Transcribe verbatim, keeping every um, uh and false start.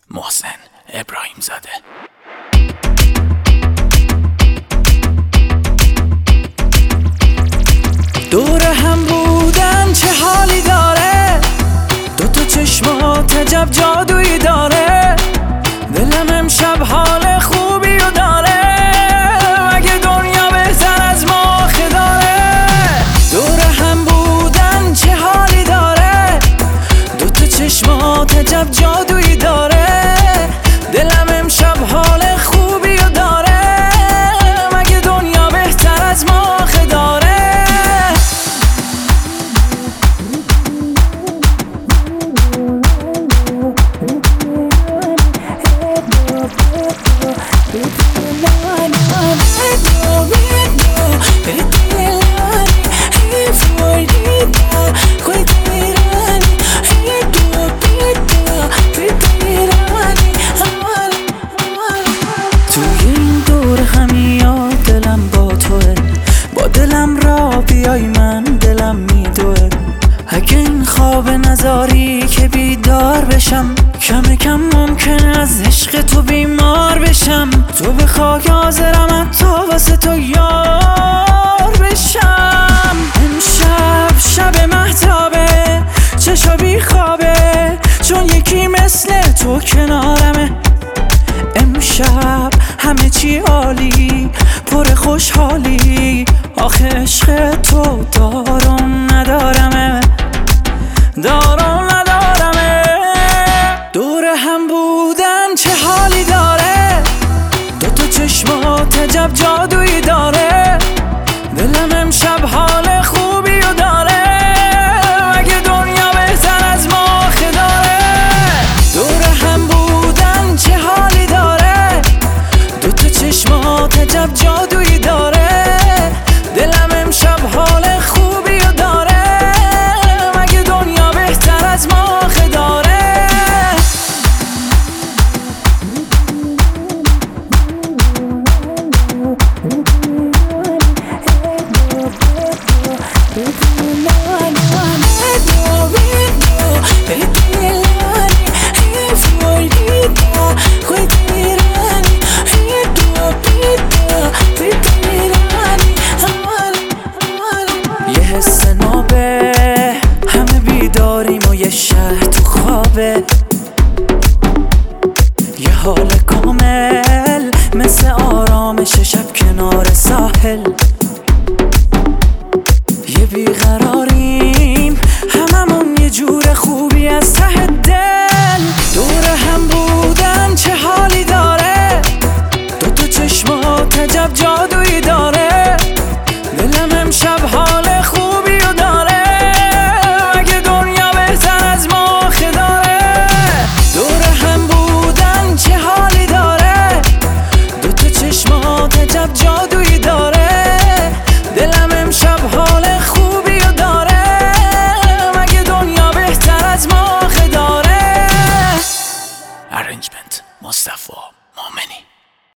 محسن ابراهیم زاده. دور هم بودن چه حالی داره، دوتا چشمات عجب جادویی داره، دلم امشب حال خوبی رو داره، مگه دنیا بهتر از ما آخه داره. دور هم بودن چه حالی داره، دوتا چشمات عجب جادویی داره، دلم امشب حال خوبی رو داره، مگه دنیا بهتر از ما آخه داره. توی این دور همیاد دلم با توه، با دلم را بیای من دلم میدوه، اگه این خواب نزاری که بیدار بشم، کم کم ممکنه از عشق تو بیمار بشم، تو بخوای حاضرم حتی واسه تو یار بشم. امشب شب مهتابه، چشا بی خوابه، چون یکی مثل تو کنارمه. امشب همه چی عالی، پر خوشحالی، آخه عشق تو دارم ندارمه، دارم ندارمه. دور هم بودن چه حالی داره، دوتا چشمات عجب جادویی داره، دلم امشب حال خوبی رو داره، مگه دنیا بهتر از ما آخه داره. دور هم بودن چه حالی داره، دوتا چشمات عجب جادویی داره، دلم امشب حال خوبی رو داره، مگه دنیا بهتر از ما آخه داره. یه حس نابه، همه بیداریم و یه شهر تو خوابه، یه حال